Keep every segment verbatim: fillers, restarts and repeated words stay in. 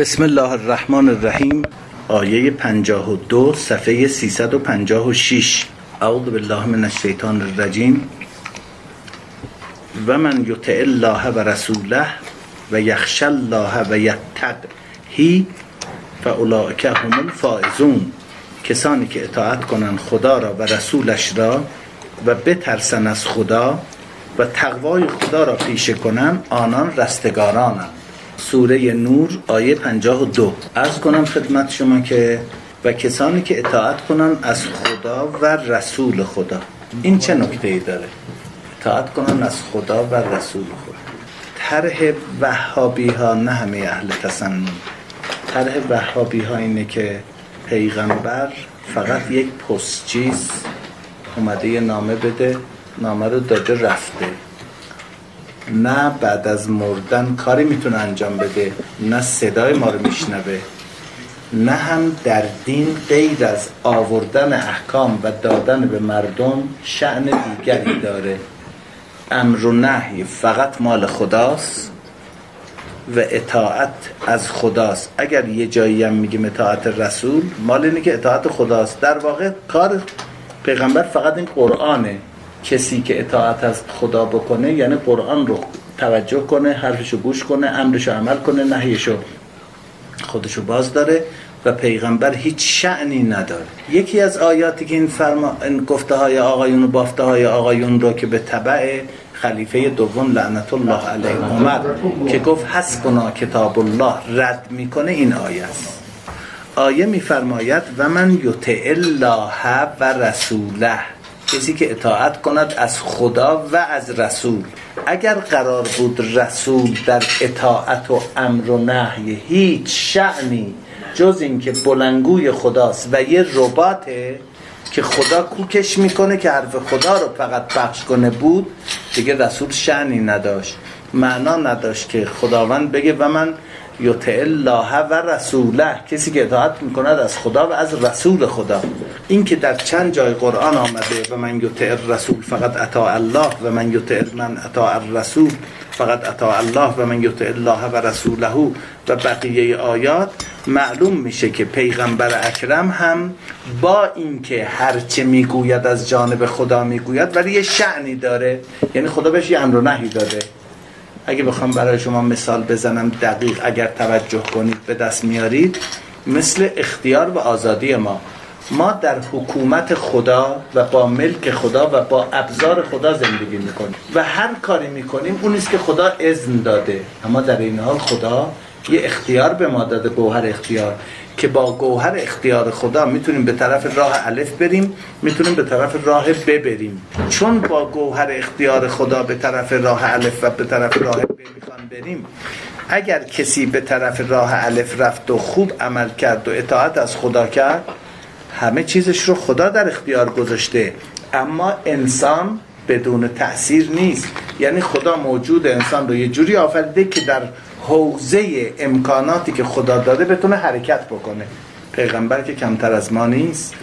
بسم الله الرحمن الرحیم. آیه پنجاه و دو صفحه سیصد و پنجاه و شش. اعوذ بالله من الشیطان الرجیم. و من یطع الله و رسوله و یخشی الله و یتقه فاولئک هم الفائزون. کسانی که اطاعت کنند خدا را و رسولش را و بترسن از خدا و تقوای خدا را پیشه کنند آنان رستگارانند. سوره نور آیه پنجاه و دو. عرض کنم خدمت شما که و کسانی که اطاعت کنند از خدا و رسول خدا. این چه نکته‌ای داره؟ اطاعت کنند از خدا و رسول خدا. طرح وهابی ها، نه همه اهل تسنن، طرح وهابی ها اینه که پیغمبر فقط یک پستچیز اومده یه نامه بده، نامه رو داده رفته، نه بعد از مردن کاری میتونه انجام بده، نه صدای ما رو میشنوه، نه هم در دین غیر از آوردن احکام و دادن به مردم شأن دیگری داره. امر و نهی فقط مال خداست و اطاعت از خداست. اگر یه جایی هم میگیم اطاعت رسول، مال اینه که اطاعت خداست. در واقع کار پیغمبر فقط این قرآنه. کسی که اطاعت از خدا بکنه یعنی قرآن رو توجه کنه، حرفشو گوش کنه، امرشو عمل کنه، نهیشو خودشو باز داره و پیغمبر هیچ شأنی نداره. یکی از آیاتی که این فرما این گفته های آقایون و بافته های آقایون رو که به تبع خلیفه دوم لعنت الله علیه اومد که گفت حسبنا کتاب الله رد میکنه، این آیه است. آیه میفرماید و من یطع الله و رسوله، کسی که اطاعت کند از خدا و از رسول. اگر قرار بود رسول در اطاعت و امر و نهی هیچ شأنی جز این که بلندگوی خداست و یه رباته که خدا کوکش میکنه که حرف خدا رو فقط پخش کنه بود، دیگه رسول شأنی نداشت، معنا نداشت که خداوند بگه و من یطع الله و رسوله، کسی که اطاعت میکند از خدا و از رسول خدا. این که در چند جای قرآن آمده و من یطع الرسول فقط اطاع الله و من یطع من اطاع الرسول فقط اطاع الله و من یطع الله و رسوله و بقیه آیات، معلوم میشه که پیغمبر اکرم هم با اینکه هرچه میگوید از جانب خدا میگوید ولی یه شأنی داره، یعنی خدا بهش یه امر و نهی داده. اگه بخوام برای شما مثال بزنم دقیق اگر توجه کنید به دست میارید، مثل اختیار و آزادی ما ما در حکومت خدا و با ملک خدا و با ابزار خدا زندگی میکنیم و هر کاری میکنیم اون است که خدا اذن داده، اما در این حال خدا یه اختیار به ما داده، گوهر اختیار، که با گوهر اختیار خدا میتونیم به طرف راه الف بریم، میتونیم به طرف راه ب بریم. چون با گوهر اختیار خدا به طرف راه الف و به طرف راه ب میخوان بریم، اگر کسی به طرف راه الف رفت و خوب عمل کرد و اطاعت از خدا کرد، همه چیزش رو خدا در اختیار گذاشته، اما انسان بدون تأثیر نیست. یعنی خدا موجود انسان رو یه جوری آفریده که در حوزه امکاناتی که خدا داده بتونه حرکت بکنه. پیغمبر که کمتر از ما نیست.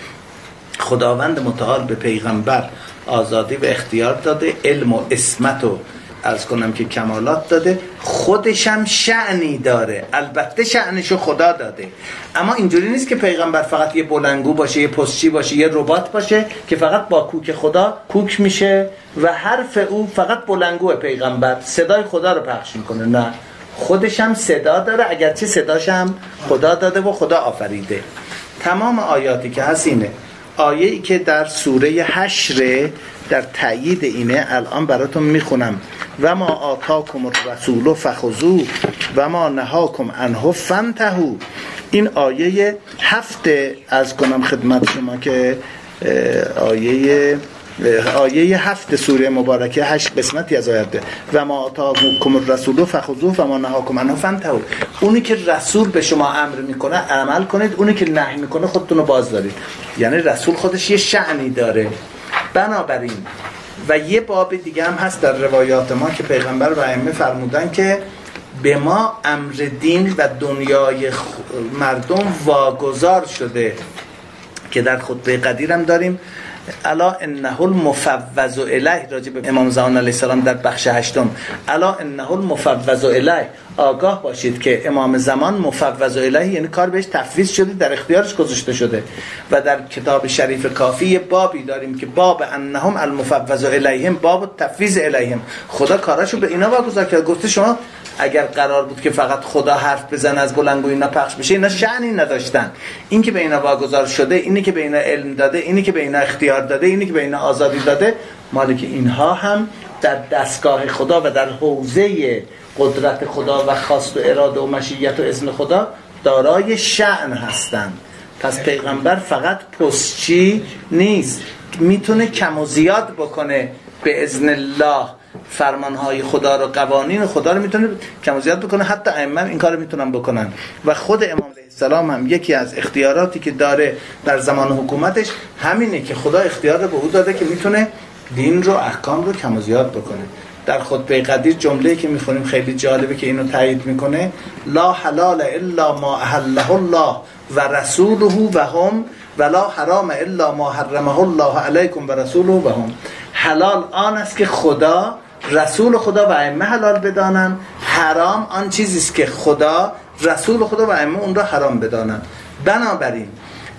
خداوند متعال به پیغمبر آزادی و اختیار داده، علم و عصمت و عرض کنم که کمالات داده، خودش هم شأنی داره، البته شأنشو خدا داده، اما اینجوری نیست که پیغمبر فقط یه بلندگو باشه، یه پستچی باشه، یه ربات باشه که فقط با کوک خدا کوک میشه و حرف او فقط بلندگو پیغمبر صدای خدا رو پخش میکنه. نه، خودش هم صدا داره، اگرچه صداش هم خدا داده و خدا آفریده. تمام آیاتی که هست اینه. آیه‌ای که در سوره حشر در تأیید اینه الان براتون میخونم. و ما آتاکم الرسول فخذوه و ما نهاکم عنه فانتهوا. این آیه هفته از کنم خدمت شما که آیه آیه هفت سوره مبارکه، هشت قسمتی از آیات ده. و ما آتاکم الرسول فخذوه و ما نهاکم عنه فانتهوا. اونی که رسول به شما امر میکنه عمل کنید، اونی که نهی میکنه خودتون رو باز دارید. یعنی رسول خودش یه شأنی داره. بنابراین و یه باب دیگه هم هست در روایات ما که پیغمبر و ائمه فرمودن که به ما امر دین و دنیای مردم واگذار شده، که در خطبه قدیر هم داریم. الا انه المفوض الیه، راجع به امام زمان علیه السلام در بخش هشتم، الا انه المفوض الیه، آگاه باشید که امام زمان مفوض الیه، یعنی کار بهش تفویض شده، در اختیارش گذاشته شده. و در کتاب شریف کافی بابی داریم که باب انهم المفوض الیهم، باب تفویض الیهم، خدا کاراشو به اینا واگذار کرد. گفته شما اگر قرار بود که فقط خدا حرف بزنه از بلندگوی اینا پخش بشه، اینا شأنی نداشتن. این که به اینا واگذار شده، اینی که به اینا علم داده، اینی که به اینا اختیار داده، اینی که به اینا آزادی داده، مالک اینها هم در دستگاه خدا و در حوزه قدرت خدا و خواست و اراده و مشیت و اذن خدا دارای شأن هستند. پس پیغمبر فقط پستچی نیست، میتونه کم و زیاد بکنه به اذن الله، فرمانهای خدا رو، قوانین خدا رو میتونه کم و زیاد بکنه. حتی ائمه این کارو میتونن بکنن. و خود امام علیه السلام هم یکی از اختیاراتی که داره در زمان حکومتش همینه که خدا اختیار رو به او داده که میتونه دین رو، احکام رو کم و زیاد بکنه. در خطبه قدیر جمله‌ای که میخونیم خیلی جالبه که اینو تایید میکنه: لا حلال الا ما احله الله و رسوله و هم، ولا حرام الا ما حرمه الله علیکم و رسوله و هم. حلال آن است که خدا، رسول خدا و ائمه حلال بدانن، حرام آن چیزی است که خدا، رسول خدا و ائمه اون را حرام بدانن. بنابراین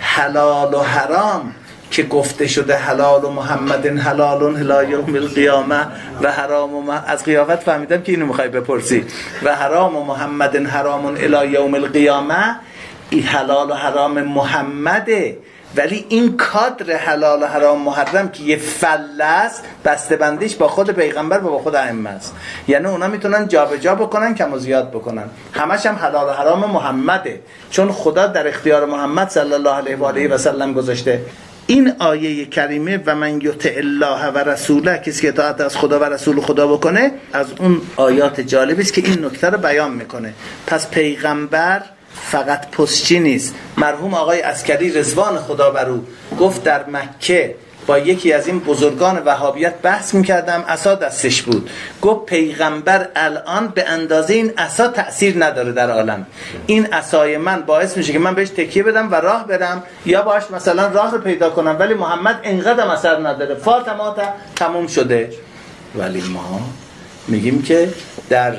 حلال و حرام که گفته شده حلال و محمد حلال الی یوم القیامه و حرام و مح... از قیامت فهمیدم که اینو میخوای بپرسی، و حرام و محمد حرام الی یوم القیامه، این حلال و حرام محمده، ولی این کادر حلال و حرام محرم که یه فله است، بسته بندیش با خود پیغمبر و با خود ائمه است. یعنی اونا میتونن جابجا بکنن، کم و زیاد بکنن، همش هم حلال و حرام محمده، چون خدا در اختیار محمد صلی الله علیه و آله و سلم گذاشته. این آیه کریمه و من یطع الله و رسوله، کسی که اطاعت از خدا و رسول خدا بکنه، از اون آیات جالبی است که این نکته رو بیان میکنه. پس پیغمبر فقط پستچی نیست. مرحوم آقای عسکری رضوان خدا بر او گفت در مکه با یکی از این بزرگان وهابیت بحث میکردم، عصا دستش بود، گفت پیغمبر الان به اندازه این عصا تأثیر نداره در عالم. این عصای من باعث میشه که من بهش تکیه بدم و راه برم، یا باش مثلا راه رو پیدا کنم، ولی محمد اینقدر اثر نداره، فاطمه تموم شده. ولی ما میگیم که در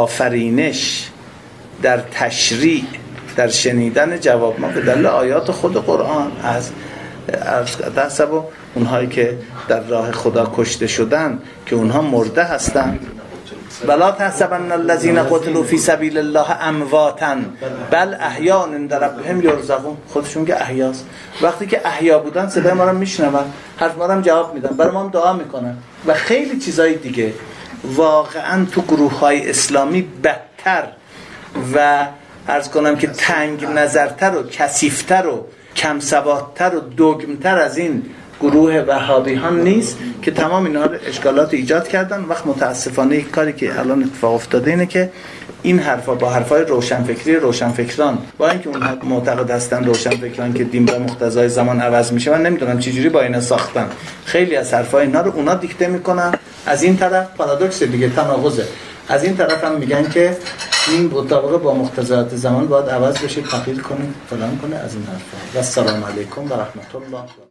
آفرینش، در تشریع، در شنیدن جواب ما به دلیل آیات خود قرآن از دست و اونهایی که در راه خدا کشته شدن که اونها مرده هستن. بلا تحسبن الذين قتلوا في سبيل الله امواتا بل احیاء عند ربهم یرزقون. خودشون که احیاست. وقتی که احیا بودن صدای ما رو میشنون، حرف ما رو هم جواب میدن، برای ما هم دعا میکنن و خیلی چیزای دیگه. واقعا تو گروه‌های اسلامی بدتر و عرض کنم که تنگ نظرتر و کثیفتر و کم سوادتر و دگمتر از این گروه وهابی ها نیست که تمام اینا رو اشکالات ایجاد کردن. وقت متاسفانه یک کاری که الان اتفاق افتاده اینه که این حرفا با حرفای روشنفکری روشنفکران، با اینکه اونها معتقد هستن روشنفکران که دین با مقتضای زمان عوض میشه، من نمیدونم چه جوری با اینا ساختن. خیلی از حرفای اینا رو اونا دیکته میکنن. از این طرف پارادوکس دیگه، تناقضه. از این طرف هم میگن که این مطابق با مقتضیات زمان باید عوض بشه، تغییر کنه، فلان کنه، از این حرفا. و السلام علیکم و رحمت الله.